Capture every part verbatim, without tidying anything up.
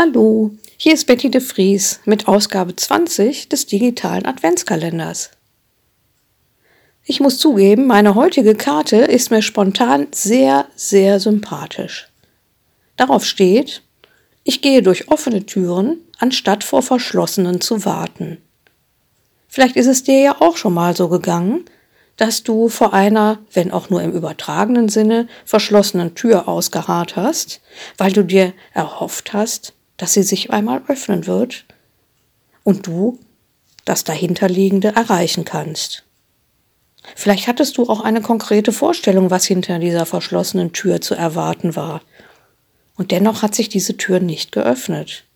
Hallo, hier ist Betty de Vries mit Ausgabe zwanzig des digitalen Adventskalenders. Ich muss zugeben, meine heutige Karte ist mir spontan sehr, sehr sympathisch. Darauf steht: Ich gehe durch offene Türen, anstatt vor verschlossenen zu warten. Vielleicht ist es dir ja auch schon mal so gegangen, dass du vor einer, wenn auch nur im übertragenen Sinne, verschlossenen Tür ausgeharrt hast, weil du dir erhofft hast, dass sie sich einmal öffnen wird und du das Dahinterliegende erreichen kannst. Vielleicht hattest du auch eine konkrete Vorstellung, was hinter dieser verschlossenen Tür zu erwarten war. Und dennoch hat sich diese Tür nicht geöffnet.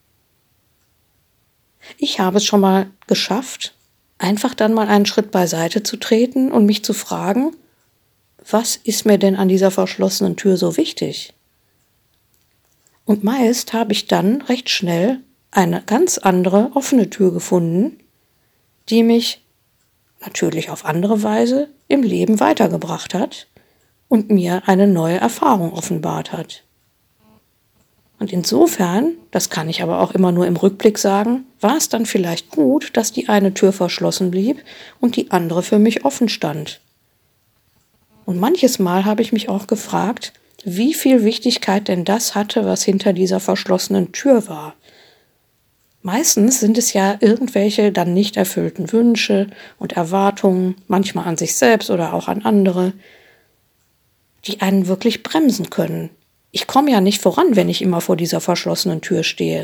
Ich habe es schon mal geschafft, einfach dann mal einen Schritt beiseite zu treten und mich zu fragen, was ist mir denn an dieser verschlossenen Tür so wichtig? Und meist habe ich dann recht schnell eine ganz andere offene Tür gefunden, die mich natürlich auf andere Weise im Leben weitergebracht hat und mir eine neue Erfahrung offenbart hat. Und insofern, das kann ich aber auch immer nur im Rückblick sagen, war es dann vielleicht gut, dass die eine Tür verschlossen blieb und die andere für mich offen stand. Und manches Mal habe ich mich auch gefragt, wie viel Wichtigkeit denn das hatte, was hinter dieser verschlossenen Tür war. Meistens sind es ja irgendwelche dann nicht erfüllten Wünsche und Erwartungen, manchmal an sich selbst oder auch an andere, die einen wirklich bremsen können. Ich komme ja nicht voran, wenn ich immer vor dieser verschlossenen Tür stehe.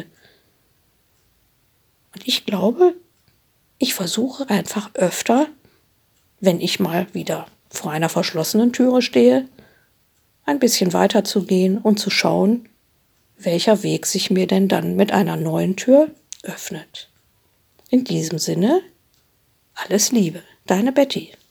Und ich glaube, ich versuche einfach öfter, wenn ich mal wieder vor einer verschlossenen Türe stehe, ein bisschen weiter zu gehen und zu schauen, welcher Weg sich mir denn dann mit einer neuen Tür öffnet. In diesem Sinne, alles Liebe, deine Betty.